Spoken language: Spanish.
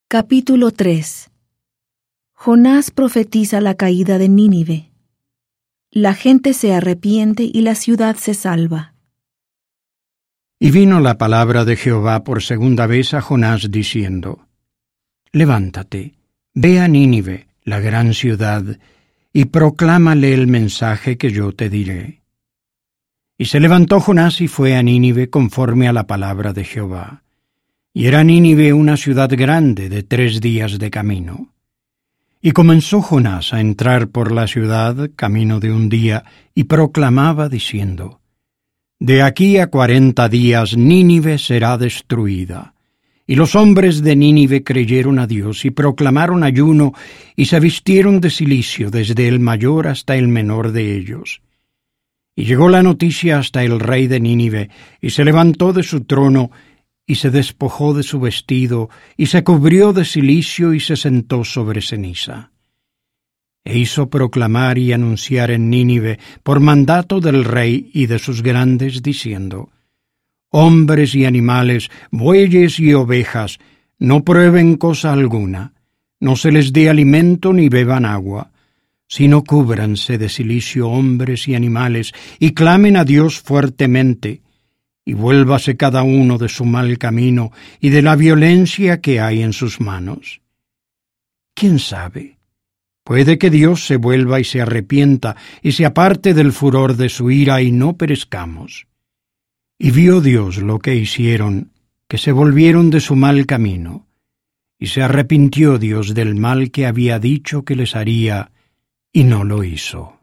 Capítulo 3. Jonás profetiza la caída de Nínive. La gente se arrepiente y la ciudad se salva. Y vino la palabra de Jehová por segunda vez a Jonás diciendo: Levántate, ve a Nínive, la gran ciudad, y proclámale el mensaje que yo te diré. Y se levantó Jonás y fue a Nínive conforme a la palabra de Jehová. Y era Nínive una ciudad grande de 3 días de camino. Y comenzó Jonás a entrar por la ciudad, camino de 1 día, y proclamaba diciendo: De aquí a 40 días Nínive será destruida. Y los hombres de Nínive creyeron a Dios, y proclamaron ayuno, y se vistieron de cilicio desde el mayor hasta el menor de ellos. Y llegó la noticia hasta el rey de Nínive, y se levantó de su trono, y se despojó de su vestido, y se cubrió de cilicio, y se sentó sobre ceniza. E hizo proclamar y anunciar en Nínive, por mandato del rey y de sus grandes, diciendo: Hombres y animales, bueyes y ovejas, no prueben cosa alguna, no se les dé alimento ni beban agua, sino cúbranse de cilicio hombres y animales, y clamen a Dios fuertemente, y vuélvase cada uno de su mal camino y de la violencia que hay en sus manos. ¿Quién sabe? Puede que Dios se vuelva y se arrepienta y se aparte del furor de su ira y no perezcamos. Y vio Dios lo que hicieron, que se volvieron de su mal camino, y se arrepintió Dios del mal que había dicho que les haría, y no lo hizo.